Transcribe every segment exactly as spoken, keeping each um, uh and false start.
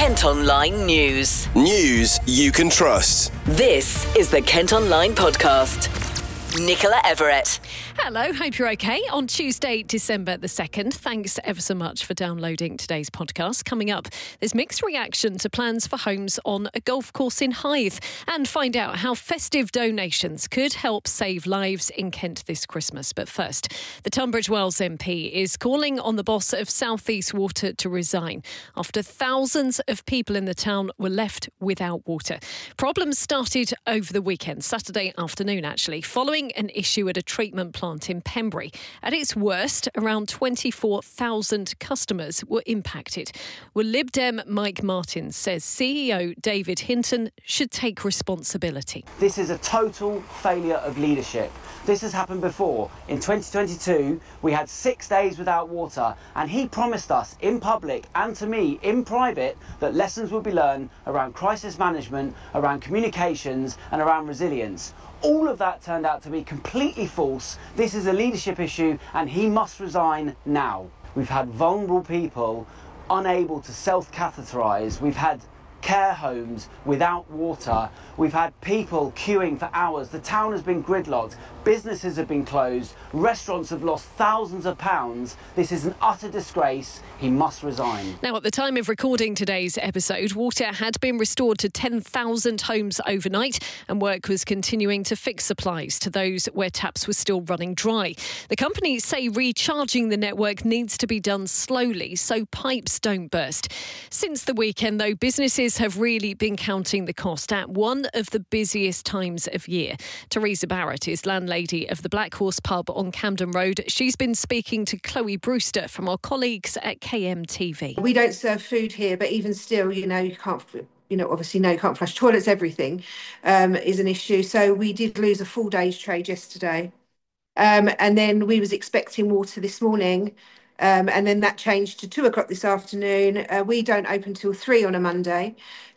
Kent Online News. News you can trust. This is the Kent Online Podcast. Nicola Everett. Hello, hope you're okay. On Tuesday, December the second, thanks ever so much for downloading today's podcast. Coming up, there's mixed reaction to plans for homes on a golf course in Hythe, and find out how festive donations could help save lives in Kent this Christmas. But first, the Tunbridge Wells M P is calling on the boss of South East Water to resign after thousands of people in the town were left without water. Problems started over the weekend, Saturday afternoon actually, following an issue at a treatment plant in Pembury. At its worst, around twenty-four thousand customers were impacted. Well, Lib Dem Mike Martin says C E O David Hinton should take responsibility. This is a total failure of leadership. This has happened before. In twenty twenty-two, we had six days without water, and he promised us in public and to me in private that lessons would be learned around crisis management, around communications and around resilience. All of that turned out to be completely false. This is a leadership issue and he must resign now. We've had vulnerable people unable to self-catheterise. We've had care homes without water. We've had people queuing for hours. The town has been gridlocked. Businesses have been closed. Restaurants have lost thousands of pounds. This is an utter disgrace. He must resign. Now, at the time of recording today's episode, water had been restored to ten thousand homes overnight, and work was continuing to fix supplies to those where taps were still running dry. The companies say recharging the network needs to be done slowly so pipes don't burst. Since the weekend, though, businesses have really been counting the cost at one of the busiest times of year. Teresa Barrett is landlady of the Black Horse pub on Camden Road. She's been speaking to Chloe Brewster from our colleagues at K M T V. We don't serve food here, but even still, you know, you can't, you know, obviously, no, you can't flush toilets, everything um, is an issue. So we did lose a full day's trade yesterday. Um, and then we was expecting water this morning. Um, and then that changed to two o'clock this afternoon. Uh, we don't open till three on a Monday.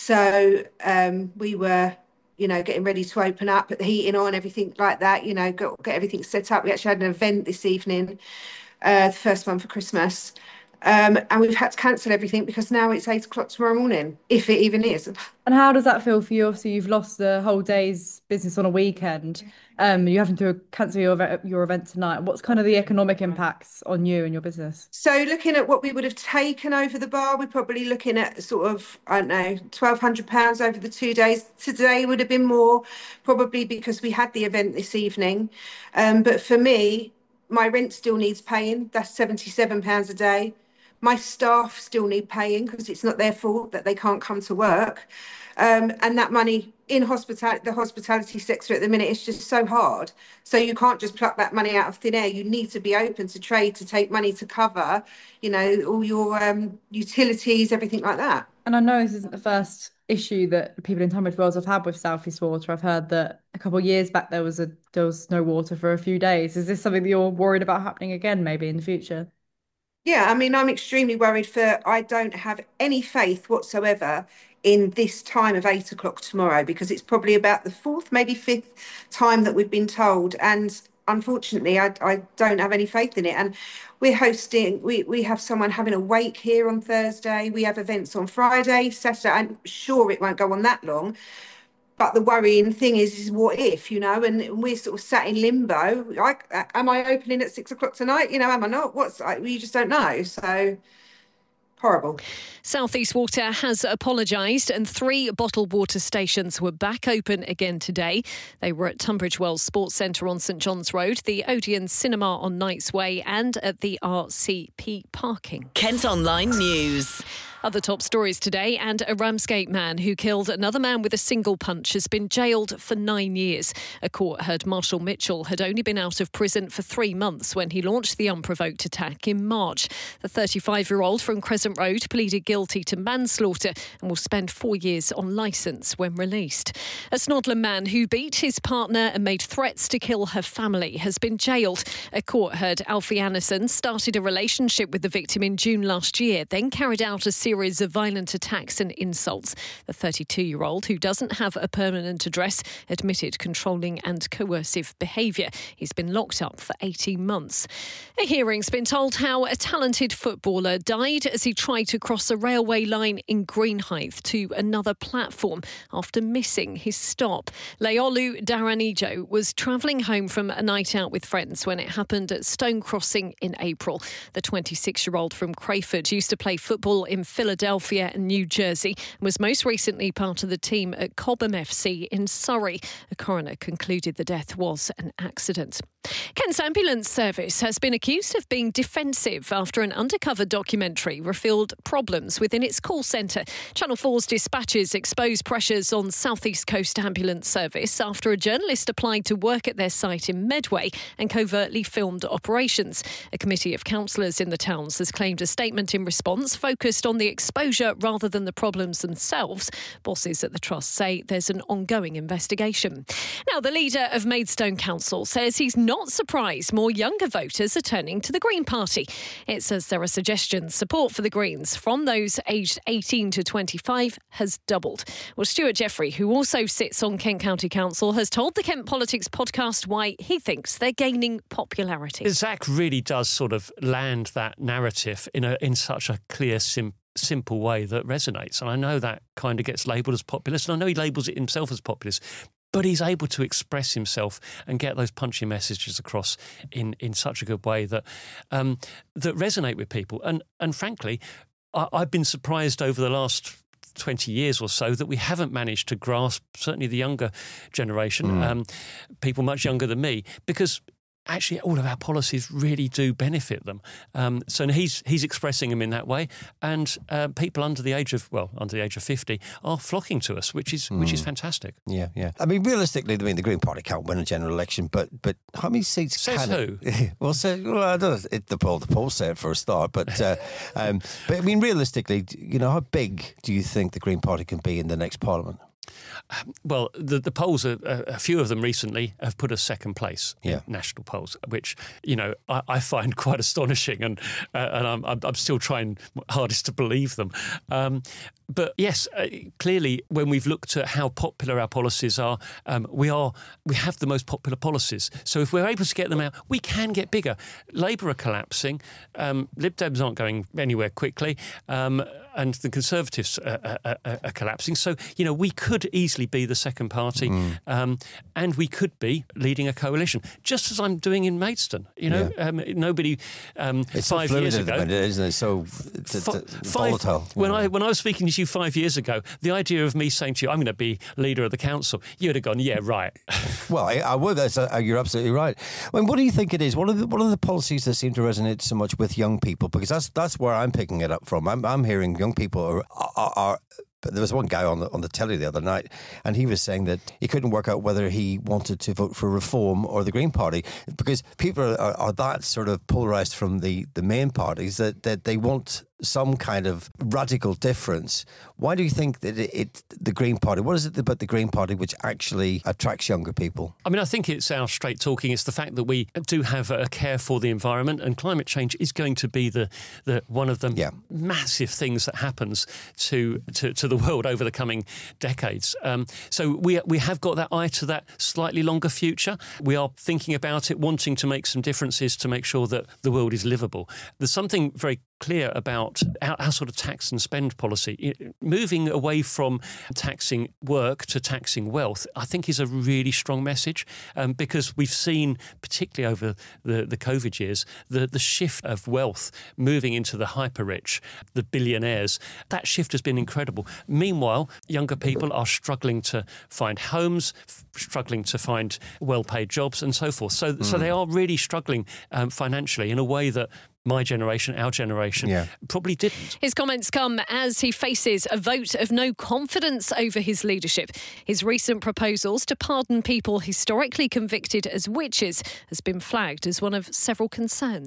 So um, we were, you know, getting ready to open up, put the heating on, everything like that, you know, got, get everything set up. We actually had an event this evening, uh, the first one for Christmas. Um, and we've had to cancel everything because now it's eight o'clock tomorrow morning, if it even is. And how does that feel for you? Obviously, you've lost the whole day's business on a weekend. Um, you're having to cancel your your event tonight. What's kind of the economic impacts on you and your business? So looking at what we would have taken over the bar, we're probably looking at sort of, I don't know, twelve hundred pounds over the two days. Today would have been more, probably because we had the event this evening. Um, but for me, my rent still needs paying. That's seventy-seven pounds a day. My staff still need paying because it's not their fault that they can't come to work. Um, and that money in hospitality, the hospitality sector at the minute is just so hard. So you can't just pluck that money out of thin air. You need to be open to trade, to take money to cover, you know, all your um, utilities, everything like that. And I know this isn't the first issue that people in Tunbridge Wells have had with South East Water. I've heard that a couple of years back there was a there was no water for a few days. Is this something that you're worried about happening again, maybe in the future? Yeah, I mean, I'm extremely worried for, I don't have any faith whatsoever in this time of eight o'clock tomorrow, because it's probably about the fourth, maybe fifth time that we've been told. And unfortunately, I, I don't have any faith in it. And we're hosting, we, we have someone having a wake here on Thursday. We have events on Friday, Saturday. I'm sure it won't go on that long. But the worrying thing is, is what if, you know, and we're sort of sat in limbo. Like, am I opening at six o'clock tonight? You know, am I not? What's, you just don't know. So horrible. South East Water has apologised, and three bottled water stations were back open again today. They were at Tunbridge Wells Sports Centre on St John's Road, the Odeon Cinema on Knights Way, and at the R C P parking. Kent Online News. Other top stories today, and a Ramsgate man who killed another man with a single punch has been jailed for nine years. A court heard Marshall Mitchell had only been out of prison for three months when he launched the unprovoked attack in March. The thirty-five-year-old from Crescent Road pleaded guilty to manslaughter and will spend four years on licence when released. A Snodland man who beat his partner and made threats to kill her family has been jailed. A court heard Alfie Anderson started a relationship with the victim in June last year, then carried out a series series of violent attacks and insults. The thirty-two-year-old, who doesn't have a permanent address, admitted controlling and coercive behaviour. He's been locked up for eighteen months. A hearing's been told how a talented footballer died as he tried to cross a railway line in Greenhithe to another platform after missing his stop. Leolu Daranijo was travelling home from a night out with friends when it happened at Stone Crossing in April. The twenty-six-year-old from Crayford used to play football in Philadelphia and New Jersey and was most recently part of the team at Cobham F C in Surrey. A coroner concluded the death was an accident. Kent's ambulance service has been accused of being defensive after an undercover documentary revealed problems within its call centre. Channel four's dispatches exposed pressures on South East Coast Ambulance Service after a journalist applied to work at their site in Medway and covertly filmed operations. A committee of councillors in the towns has claimed a statement in response focused on the exposure rather than the problems themselves. Bosses at the trust say there's an ongoing investigation. Now, the leader of Maidstone Council says he's not surprised more younger voters are turning to the Green Party. It says there are suggestions support for the Greens from those aged eighteen to twenty-five has doubled. Well, Stuart Jeffrey, who also sits on Kent County Council, has told the Kent Politics podcast why he thinks they're gaining popularity. Zach really does sort of land that narrative in a in such a clear, simple, simple way that resonates. And I know that kind of gets labelled as populist, and I know he labels it himself as populist, but he's able to express himself and get those punchy messages across in, in such a good way that um, that resonate with people. And and frankly, I, I've been surprised over the last twenty years or so that we haven't managed to grasp, certainly the younger generation, mm. um, people much younger than me, because actually all of our policies really do benefit them. Um, so he's he's expressing them in that way, and uh, people under the age of well under the age of fifty are flocking to us, which is mm. which is fantastic. Yeah, yeah. I mean, realistically, I mean, the Green Party can't win a general election, but but how many seats Says can who? it? well, so, well, I don't know. It, the poll the poll said for a start, but uh, um, but I mean, realistically, you know, how big do you think the Green Party can be in the next Parliament? Well, the, the polls, are, a few of them recently have put us second place yeah. in national polls, which, you know, I, I find quite astonishing, and uh, and I'm, I'm still trying hardest to believe them. Um, but yes, uh, clearly, when we've looked at how popular our policies are, um, we are we have the most popular policies. So if we're able to get them out, we can get bigger. Labour are collapsing. Um, Lib Dems aren't going anywhere quickly. Um, and the Conservatives are, are, are, are collapsing. So, you know, we could easily be the second party mm. um, and we could be leading a coalition, just as I'm doing in Maidstone. You know, yeah. um, nobody um, it's five so years ago... Minute, isn't it? So it's, it's, five, it's volatile. When I, when I was speaking to you five years ago, the idea of me saying to you, I'm going to be leader of the council, you'd have gone, yeah, right. Well, I, I would. That's, uh, you're absolutely right. I mean, what do you think it is? What are the, what are the policies that seem to resonate so much with young people? Because that's that's where I'm picking it up from. I'm, I'm hearing young people are, are, are But there was one guy on the on the telly the other night, and he was saying that he couldn't work out whether he wanted to vote for Reform or the Green Party, because people are, are that sort of polarised from the, the main parties that, that they want some kind of radical difference. Why do you think that it, it the Green Party, what is it about the Green Party which actually attracts younger people? I mean, I think it's our straight talking. It's the fact that we do have a care for the environment, and climate change is going to be the, the one of the yeah. massive things that happens to, to, to the world over the coming decades. Um, so we we have got that eye to that slightly longer future. We are thinking about it, wanting to make some differences to make sure that the world is livable. There's something very clear about our, our sort of tax and spend policy. It, moving away from taxing work to taxing wealth, I think, is a really strong message, um, because we've seen, particularly over the, the COVID years, the, the shift of wealth moving into the hyper-rich, the billionaires. That shift has been incredible. Meanwhile, younger people are struggling to find homes, f- struggling to find well-paid jobs and so forth. So, mm. so they are really struggling um, financially in a way that my generation, our generation, yeah. probably didn't. His comments come as he faces a vote of no confidence over his leadership. His recent proposals to pardon people historically convicted as witches has been flagged as one of several concerns.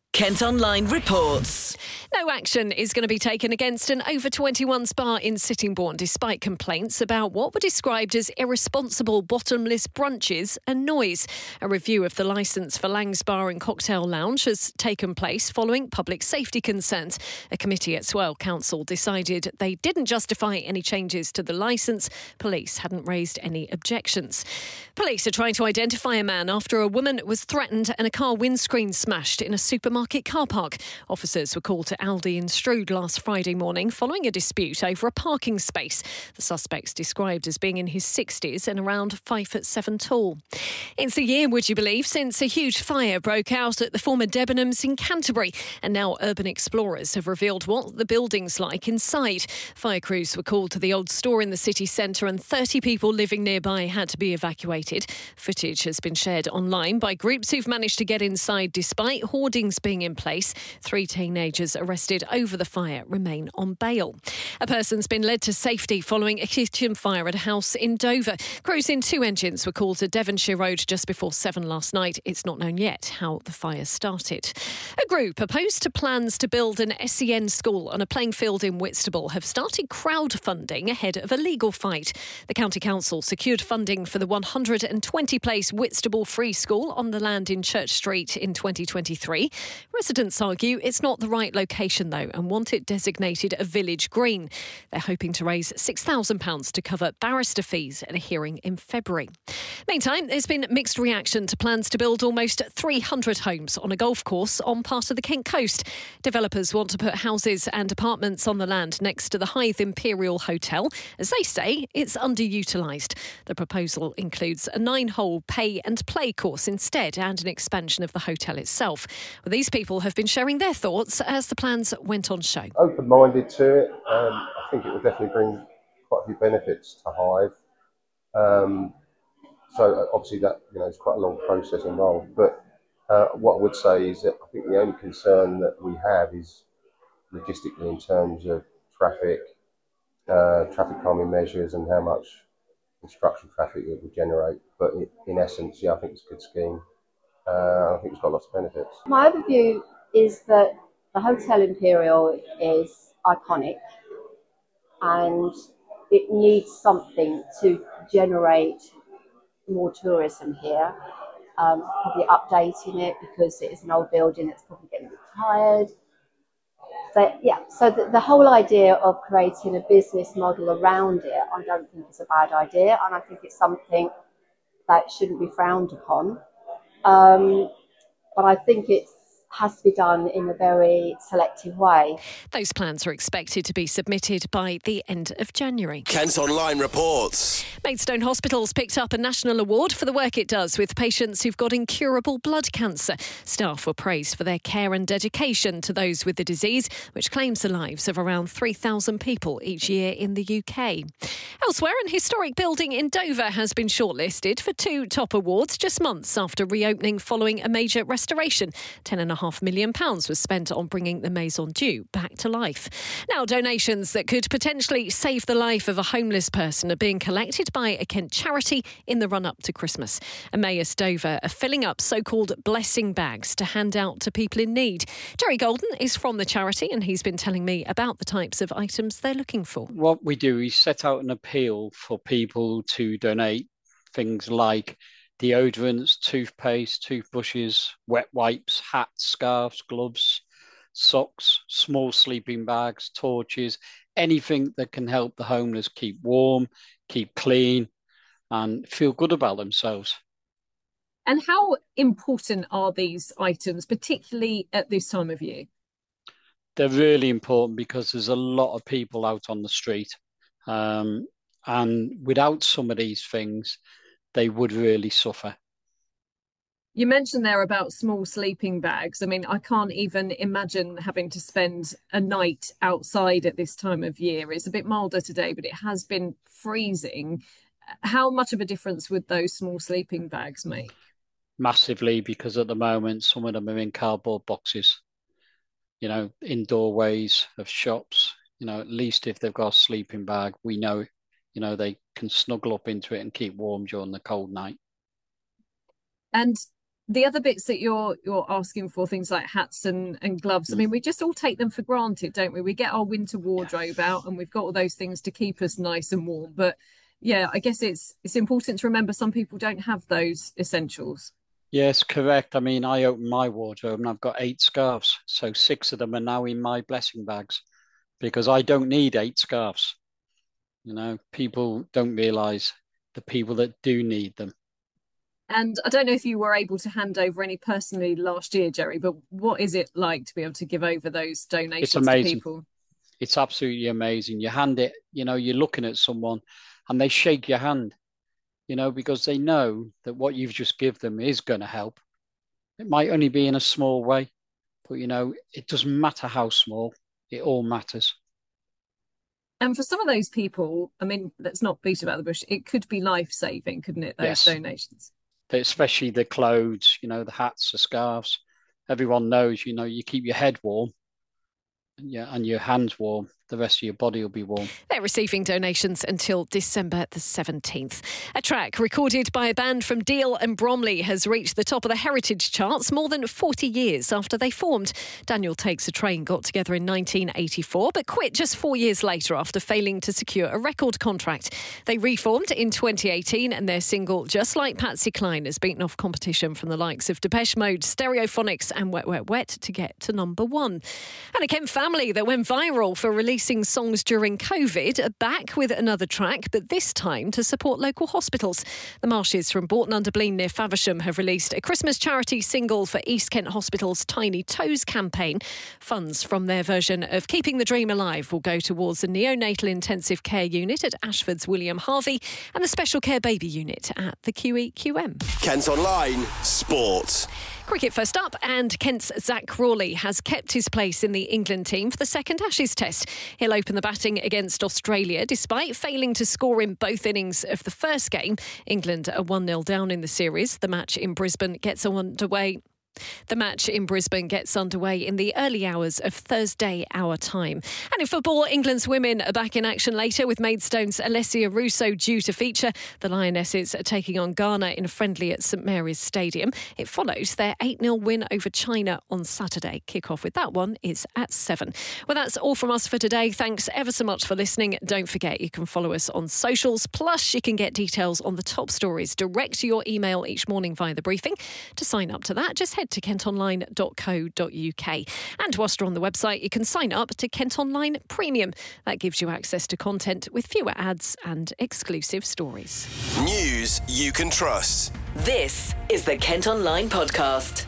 Kent Online reports. No action is going to be taken against an over twenty-ones bar in Sittingbourne despite complaints about what were described as irresponsible bottomless brunches and noise. A review of the licence for Lang's Bar and Cocktail Lounge has taken place following public safety concerns. A committee at Swale Council decided they didn't justify any changes to the licence. Police hadn't raised any objections. Police are trying to identify a man after a woman was threatened and a car windscreen smashed in a supermarket car park. Officers were called to Aldi in Strood last Friday morning following a dispute over a parking space. The suspect's described as being in his sixties and around five foot seven tall. It's a year, would you believe, since a huge fire broke out at the former Debenhams in Canterbury, and now urban explorers have revealed what the building's like inside. Fire crews were called to the old store in the city centre and thirty people living nearby had to be evacuated. Footage has been shared online by groups who've managed to get inside despite hoardings being in place. Three teenagers arrested over the fire remain on bail. A person's been led to safety following a kitchen fire at a house in Dover. Crews in two engines were called to Devonshire Road just before seven last night. It's not known yet how the fire started. A group opposed to plans to build an S E N school on a playing field in Whitstable have started crowdfunding ahead of a legal fight. The County Council secured funding for the one hundred twenty place Whitstable Free School on the land in Church Street in twenty twenty-three. Residents argue it's not the right location, though, and want it designated a village green. They're hoping to raise six thousand pounds to cover barrister fees at a hearing in February. Meantime, there's been mixed reaction to plans to build almost three hundred homes on a golf course on part of the Kent coast. Developers want to put houses and apartments on the land next to the Hythe Imperial Hotel. As they say, it's underutilised. The proposal includes a nine-hole pay and play course instead and an expansion of the hotel itself. Well, these people have been sharing their thoughts as the plans went on show. Open-minded to it. Um, I think it will definitely bring quite a few benefits to Hythe. Um, so obviously that, you know, it's quite a long process involved. But uh, what I would say is that I think the only concern that we have is logistically in terms of traffic, uh, traffic calming measures and how much construction traffic it will generate. But it, in essence, yeah, I think it's a good scheme. Uh, I think it's got lots of benefits. My overview is that the Hotel Imperial is iconic and it needs something to generate more tourism here. Um, probably updating it because it is an old building that's probably getting a bit tired. But yeah, so the, the whole idea of creating a business model around it, I don't think is a bad idea, and I think it's something that shouldn't be frowned upon. Um, but I think it has to be done in a very selective way. Those plans are expected to be submitted by the end of January. Kent Online reports. Maidstone Hospital's picked up a national award for the work it does with patients who've got incurable blood cancer. Staff were praised for their care and dedication to those with the disease, which claims the lives of around three thousand people each year in the U K. Elsewhere, an historic building in Dover has been shortlisted for two top awards just months after reopening following a major restoration. Ten and a half million pounds was spent on bringing the Maison Dieu back to life. Now, donations that could potentially save the life of a homeless person are being collected by a Kent charity in the run-up to Christmas. Emmaus Dover are filling up so-called blessing bags to hand out to people in need. Jerry Golden is from the charity and he's been telling me about the types of items they're looking for. What we do is set out an appeal for people to donate things like deodorants, toothpaste, toothbrushes, wet wipes, hats, scarves, gloves, socks, small sleeping bags, torches, anything that can help the homeless keep warm, keep clean and feel good about themselves. And how important are these items, particularly at this time of year? They're really important because there's a lot of people out on the street. Um, and without some of these things, they would really suffer. You mentioned there about small sleeping bags. I mean, I can't even imagine having to spend a night outside at this time of year. It's a bit milder today, but it has been freezing. How much of a difference would those small sleeping bags make? Massively, because at the moment, some of them are in cardboard boxes, you know, in doorways of shops. You know, at least if they've got a sleeping bag, we know, you know, they can snuggle up into it and keep warm during the cold night. And the other bits that you're you're asking for, things like hats and, and gloves, I mean, we just all take them for granted, don't we? We get our winter wardrobe out and we've got all those things to keep us nice and warm. But yeah, I guess it's it's important to remember some people don't have those essentials. Yes, correct. I mean, I opened my wardrobe and I've got eight scarves. So six of them are now in my blessing bags because I don't need eight scarves. You know, people don't realise the people that do need them. And I don't know if you were able to hand over any personally last year, Jerry, but what is it like to be able to give over those donations it's amazing. to people? It's absolutely amazing. You hand it, you know, you're looking at someone and they shake your hand, you know, because they know that what you've just given them is going to help. It might only be in a small way, but, you know, it doesn't matter how small, it all matters. And for some of those people, I mean, let's not beat about the bush, it could be life-saving, couldn't it, those yes. donations? Especially the clothes, you know, the hats, the scarves. Everyone knows, you know, you keep your head warm and your, and your hands warm. The rest of your body will be warm. They're receiving donations until December the seventeenth. A track recorded by a band from Deal and Bromley has reached the top of the heritage charts more than forty years after they formed. Daniel Takes a Train got together in nineteen eighty-four, but quit just four years later after failing to secure a record contract. They reformed in twenty eighteen and their single Just Like Patsy Cline has beaten off competition from the likes of Depeche Mode, Stereophonics and Wet Wet Wet to get to number one. And a Kent family that went viral for releasing songs during COVID are back with another track, but this time to support local hospitals. The Marshes from Bourton-under-Blean near Faversham have released a Christmas charity single for East Kent Hospital's Tiny Toes campaign. Funds from their version of Keeping the Dream Alive will go towards the neonatal intensive care unit at Ashford's William Harvey and the special care baby unit at the Q E Q M. Kent Online Sport. Cricket first up, and Kent's Zach Crawley has kept his place in the England team for the second Ashes test. He'll open the batting against Australia despite failing to score in both innings of the first game. England are one nil down in the series. The match in Brisbane gets underway. The match in Brisbane gets underway in the early hours of Thursday our time. And in football, England's women are back in action later with Maidstone's Alessia Russo due to feature. The Lionesses are taking on Ghana in a friendly at St Mary's Stadium. It follows their eight nil win over China on Saturday. Kick-off with that one is at seven. Well, that's all from us for today. Thanks ever so much for listening. Don't forget you can follow us on socials. Plus, you can get details on the top stories direct to your email each morning via the briefing. To sign up to that, just head to kent online dot co dot uk. And whilst you're on the website, you can sign up to Kent Online Premium. That gives you access to content with fewer ads and exclusive stories. News you can trust. This is the Kent Online Podcast.